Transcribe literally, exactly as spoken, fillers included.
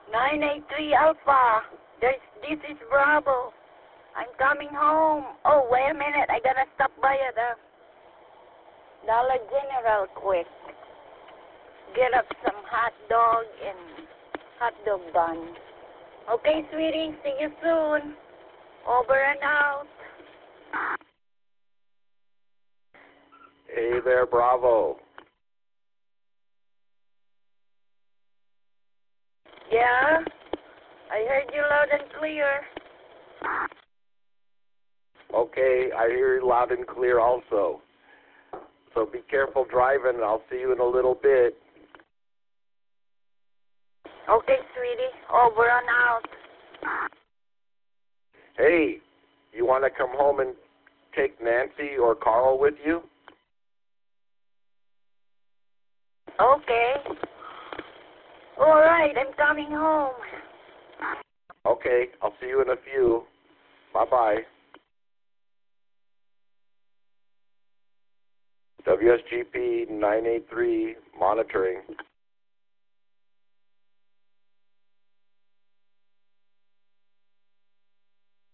nine eight three Alpha. There's, this is Bravo. I'm coming home. Oh, wait a minute. I gotta stop by at the Dollar General quick. Get up some hot dog and hot dog bun. Okay, sweetie. See you soon. Over and out. Hey there, Bravo. Yeah? I heard you loud and clear. Okay, I hear you loud and clear also. So be careful driving. I'll see you in a little bit. Okay, sweetie. Over and out. Hey, you want to come home and take Nancy or Carl with you? Okay. All right, I'm coming home. Okay, I'll see you in a few. Bye-bye. W S G P nine eight three monitoring.